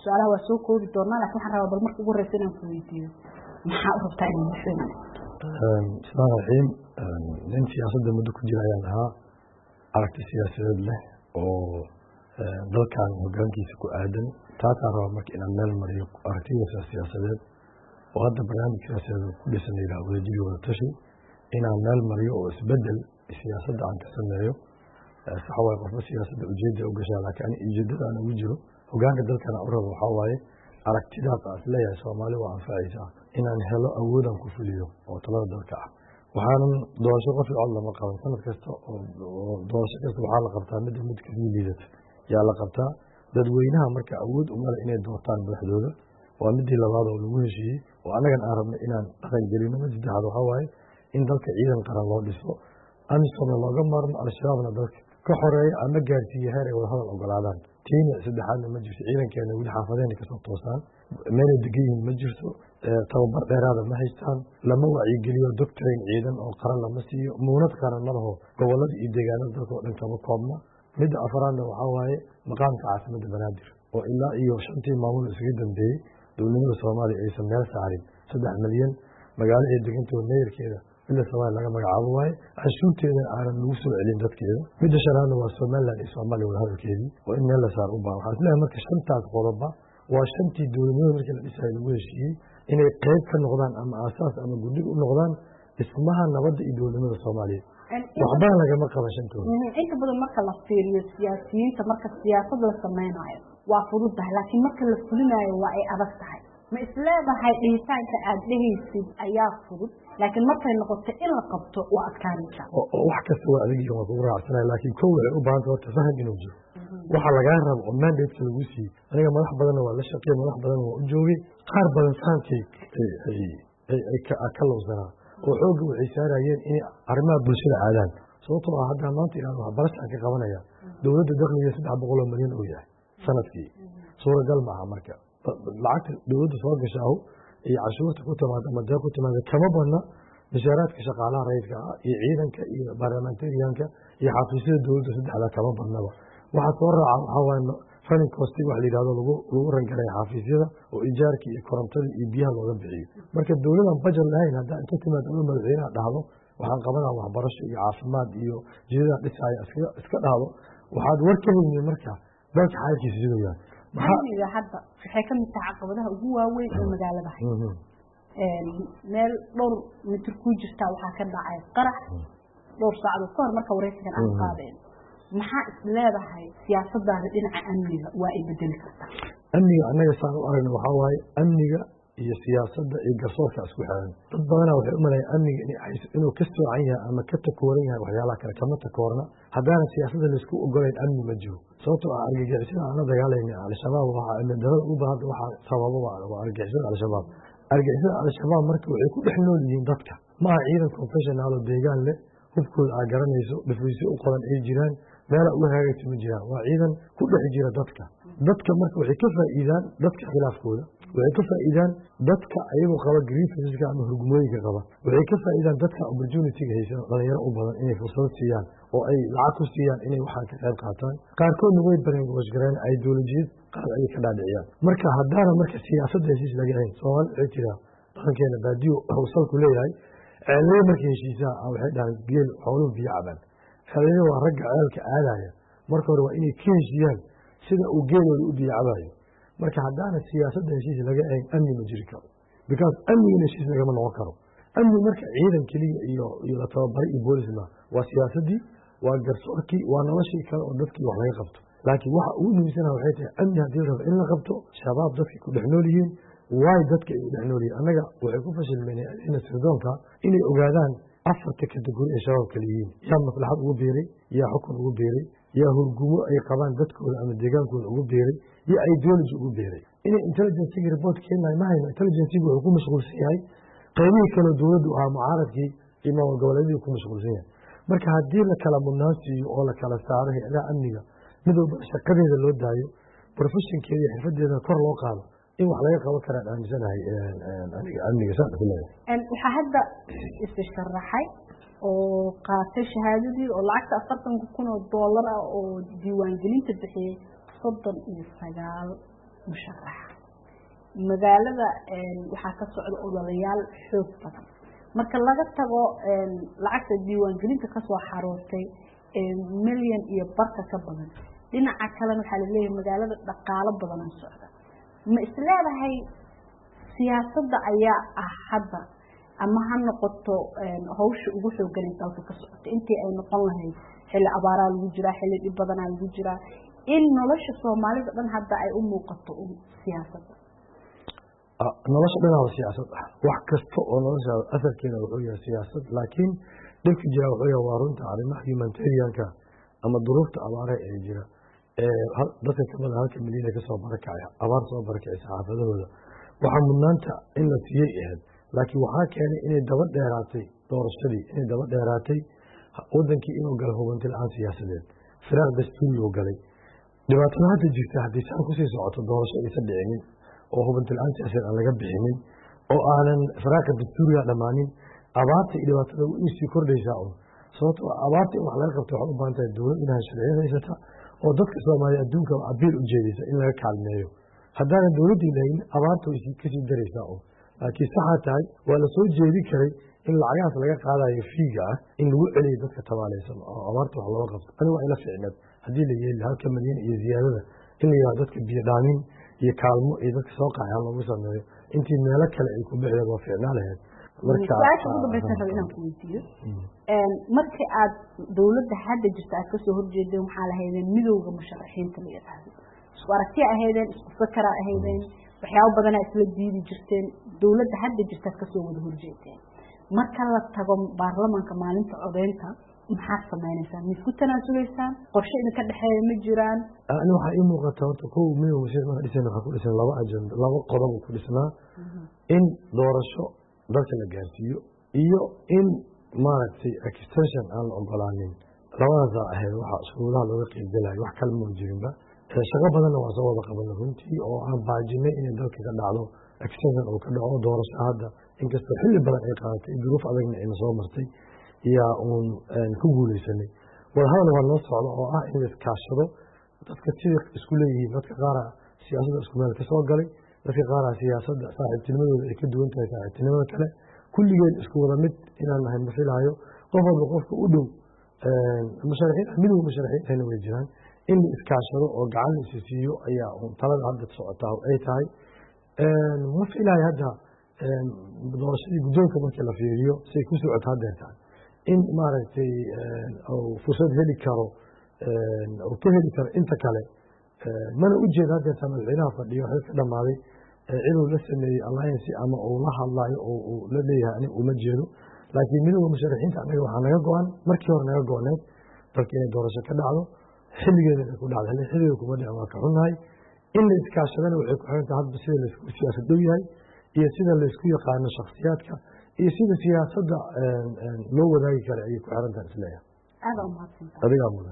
su'aalaha waa soo koobi doonaa laakiin waxaan rabaa bal marka ugu horreysa inaan ku weydiiyo maxaa u rabtaa inuu muslima bismillahi raxiim nin siyaasadda muddo ku jira ayaan ahaa aragti siyaasadeed leh oo dalkan hoggaankiisa ku aadan taasaan rabaa marka inaan meel mariyo aragtidiisa siyaasadeed oo hadda barnaamij siyaasadeed ku dhisan la yidhaha wadajiri wada tashi inaan meel mariyo oo isbeddel siyaasadda aan ka sameeyo sax waaye qofba siyaasadda ujeedda u gashaa laakiin ani ujeeddada aan ugu jiro hoggaanka dalkana u rabo waxaa waaye aragtidaas aan isleeyahay soomaali waa anfacaysaa inaan helo awoodaan ku fuliyo oo talada dalka ah waxaanan doorasho qof cod lama qaban sanad kasta oo doorasho kasta waxaa la qabtaa mid kasii liidata yaa la qabtaa dadweynaha marka awood umale inay doortaan madaxdooda waa midii labaad oo lagu heshiiyey oo annagan aan rabnay inaan dhaqan gelino mid saddexaad waxaa waaye in dalka ciidan qaran loo dhiso amisomna looga maarmo al-shabaabna dalka ka xoreeya ama gaarsiiya heer ay wadahadal ogolaadaan tiina saddexaadna ma jirto ciidankeena weli xaafadeena kasoo toosaan meelay degan yihiin ma jirto tababar dheeraada ma haystaan lama wacyigeliyo doctrain ciidan oo qaran lama siiyo muunad qaran ma laho gobolada iyo deegaanada dalka oo dhan kama koobna midda afaraadna waxaa waaye maqaamka caasimadda banaadir oo ilaa iyo 5 maamul isaga dambeeyey dowladnimada soomaaliya aysan meel saarin 3 milyan magaalo ay degantoo meeyarkeeda ila Soomaaliya laga magacaabo waaye cashuurteeda aanan lagu soo celin dadkeeda midda shanaadna waa Somaliland iyo Soomaaliya wada hadalkeedii oo in meel la saar u baahan waxaan isleeyahay marka shantaas qodoba waa shantii dowladnimada markii la dhisay lagu heshiiyey inay qayb ka noqdaan ama aasaas ama guddig u noqdaan dhismaha nabadda iyo dowladnimada Soomaaliya waxba lagama qaban shantooda inta badan marka la fiiriyo siyaasiyiinta marka siyaasad la samaynayo waa fududahay laakiin marka la fulinayo waa ay adag tahay ma isleedahay dhihitaanka aad dhehaysid ayaa fudud laakiin markay noqoto in la qabto waa adkaanaysa wax kasta waa adag iyo waa kugu raacsanaya laakiin kow waxay u baahan tahay horta faham inuu jiro waxaa lagaa rabo oo mandate lagu siiyey aniga madax badanna waa la shaqeeyey madax badanna waa u joogay qaar badan fahamkay ay ka lowsanaa oo xoogga waxay saarayeen inay arrimaha bulshada aadaan sababtoo ah haddaan maanta inaan waxbarashaan ka qabanaya dowladda dakhliga 300 milyan oo yahay sanadkii suuragal maaha marka lacagta dowladda soo gashaahu iyo cashuurta ku timaada ama deeq ku timaada kama badna mishaaraadka shaqaalaha rayidka ah iyo ciidanka iyo baarlamentariyanka iyo xafiisyada dowladda saddexda kama badnaba waxaa soo raaca waxaa waaye running cost wax la yidhahdo lagu rangaray xafiisyada oo ijaarka iyo korontada iyo biyaha looga bixiyo marka dowladan bajet lahayn haddaa inta timaad ama madaxweynaha dhahdo waxaan qabanaa waxbarasho iyo caafimaad iyo jidada dhisaya iska dhahdo waxaad war ka helmi marka dalka xaalkiisa siduu yahay maxaa hadda waxay ka mid tahay caqabadaha ugu waaweyn ee magaalada meel dhowr mitir ku jirta waxaa ka dhacay qarax dhowr saacadood ka hor marka wareysigan aan qaadeen maxaa isleedahay siyaasadaada dhinaca amniga waa ay bedeli kartaa amniga annaga saan u aragna waxaa waaye amniga iyo siyaasadda iyo garsoorka isku xiran dad badanaa waxay u maleeyaan amniga inuu ka soocan yahay ama ka takooran yahay waxyaalaha kale kama takoorna haddaana siyaasadda laysku ogolayn amni ma jiro sababtoo ah argagixisada aan la dagaalayna al-shabaab waxaa amnidarada ugu badan waxaa sababa waa argagixisada al-shabaab argagixisada al-shabaab marka waxay ku dhex nool yihiin dadka maaha ciidan confessional oo deegaan leh hubkooda aad garanayso dhifriisyo u qodan ay jiraan meela uga hagaagta ma jiraan waa ciidan ku dhex jira dadka marka waxay ka faa'iidaan dadka khilaafkooda waxay ka faa'iidaan dadka ayagoo qaba grievanceska ama hurgumooyinka qaba waxay ka faa'iidaan dadka opportunity-ga haysan dhalinyaro u badan inay fursado siiyaan oo ay lacag ku siiyaan inay waxaan ka qayb qaataan qaarkoodna way barnaamijgareen ideolojiyad qaar ayay ka dhaadhiciyaan marka haddaana marka siyaasadda heshiis laga hayn soomaali waxay jiraa dhaqankeena baadiyo hawsalku leeyahay ceelaya markay heshiisaa waxay dhahaan geel xooluhu biyo cabaan ceelaya waa ragga ceelka aadaya marka hore waa inay ka heshiiyaan sida uu geelooda u biyo cabaayo marka haddaana siyaasadda heshiis laga hayn amni ma jiri karo because amnigana heshiis lagama noqon karo amni marka ciidan keliya iyo la tababaray iyo boolisma waa siyaasaddii waa garsoorkii waa noloshii kale oo dadkii wax laga qabto laakiin waxa ugu muhiimsanaa waxay tahay amni haddii rabo in la qabto shabaab dadka ku dhex nool yihiin waay dadka ay u dhex nool yihiin annaga waxay ku fashilmeen sirdoonka inay ogaadaan 4 kategori ee shabaab kale yihiin yaa maslaxad ugu beeray yaa xukun ugu beeray yaa hurgumo ay qabaan dadkooda ama deegaankooda ugu beeray iyo ideology ugu beeray inay intelligence report keenay ma hayno intelligence wuxuu ku mashquulsan yahay qaybihii kale dowladdu ahaa mucaaradkii iyo maamul goboleedyadii ku mashquulsan yahay marka haddii la kala mudnaansiiyo oo la kala saaro hay-adaha amniga mid walba shaqadeeda loo daayo professionkeeda iyo xirfadeeda kor loo qaado in wax laga qaban karaan aaminsanahay amniga saan ku leeyahay waxaa hadda istisharaxay oo qaatay shahaadadii oo lacagta 40,000 oo dollar ah oo diiwaangelinta bixiyay 39 musharaxa magaalada waxaa ka socda odayaal xoog badan marka laga tago lacagta diiwaangelinta kasoo xaroortay milyan iyo barka ka badan dhinaca kalena waxaa laleeyahay magaalada dhaqaalo badan oo socda ma isleedahay siyaasadda ayaa hadda ama ha noqoto hawsha ugu xooganay dalka ka socota intii ay noqon lahayd xilli abaaraa lagu jiraa xilli dhib badanaa lagu jiraa in nolosha soomaalida dhan hadda ay u muuqato siyaasadda nolosha dhanaa siyaasad ah wax kasta oo nolosha asalkeeda wuxuu yahay siyaasad laakiin dhibka jira wuxuu yahay waa runta arrimaha humanitarianka ama duruufta abaaraha ee jira dadka ka badan 1 milyan ee kasoo barakacaya abaar soo barakacaysa xaafadahooda waxaa mudnaanta in la siiyey ahayd laakiin waxaa keenay inay daba dheeraatay doorashadii inay daba dheeraatay wadankii inuu galo hubanti la-aan siyaasadeed firaaq dastuuri uu galay dhibaatada hadda jirta haddii saan kusii socoto doorasho aysan dhicinin oo hubanti la-aan siyaasadeed aan laga bixinin oo aanan firaaqa dastuuriga dhammaanin abaarta iyo dhibaatada way sii kordhaysaa un sababtoo abaarta in wax laga qabto waxay u baahan tahay dowlad inahay sharciyad haysata oo dadka soomaaliya adduunka abiil u jeedaysa in laga kaalmeeyo haddaanan dowladdii lahayn abaarta way kasii daraysaa un laakiin saxaa tahay waa la soo jeedi karay in lacagahaas laga qaadayo fiiga ah in lagu celiyo dadka tabaalaysan oo abaarta wax looga qabto ani waa ila ficneed haddii la yeeli 1 milyan iyo ziyaadada in la yidhahdo dadka biyo dhaamin iyo kaalmo iyo dadka soo qaxay loogu sameeyo intii meelo kale ay ku bixiyeen waa ficnaa lahayd marka ugu dambaysa rabo inaan ku weydiiyo markii aad dowladda hadda jirta aad kasoo horjeedeen waxaa lahaydeen midowda musharaxiinta la yidhaahdo isku aragtiya ahaydeen isku fakara ahaydeen waxyaabo badanaa isla diidi jirteen dowladda hadda jirta aad kasoo wada horjeedeen marka la tago baarlamaanka maalinta codeynta maxaad samaynaysaa ma isku tanaasuleysaan qorshe idinka dhexeeya ma jiraan ani waxaa ii muuqata horta kow midowda musharaxiinta dhisan waxaa ku dhisan 2 ajenda 2 qodob ku dhisnaa in doorasho dalka la gaarsiiyo iyo in maaragtay extension aan la ogolaanin labadaasaa ahayd waxaa shuruudaha looga qeybgalayo wax kale ma jirinba shaqo badanna waa soo wada qabanay runtii oo aan baajinay inay dalka ka dhacdo extension uu ka dhaco doorasho hadda inkastoo xilli badan ay qaadatay duruuf adagna ayna soo martay yaa uun ku guulaysanay wadahadal waa noo socda oo ah in la iskaashado dadka sida isku leeyihiin dadka qaara siyaasadda isku meel ka soo galay dadka qaara siyaasadda saaxiibtinimadooda ay ka duwan tahay saaxiibtinimada kale kulligeen isku wada mid inaan nahay ma filaayo qof walba qofka u dhow musharaxiin midowga musharaxiintana way jiraan in la iskaashado oo gacan la isi siiyo ayaa talada hadda socotaa ay tahay ma filaayo hadda doorashadii guddoonka markii la fiiriyo say ku socoto haddeer tahay in maaragtay fursad heli karo oo ka heli karo inta kale mana u jeeda haddeertaa madaxweynaha fadhiyo waxay ka dhammaaday inuu la sameeyey alliance ama uu la hadlayo oo uu la leeyahay aniga uma jeedo laakiin midowda musharaxiinta annaga waxaa naga go-an markii hore naga go-need dalka inay doorasho ka dhacdo xilligeeda ay ku dhacdo xilligeeda kuma dhicin waa ka xunnahay in la iskaashadana waxay ku xiran tahay hadba sida laysku siyaasad dhow yahay iyo sida laysku yaqaano shakhsiyaadka iyo sida siyaasadda loo wadaagi kara ayay ku xiran tahay isleeyahay aada u mahadsantahay adigaa mudan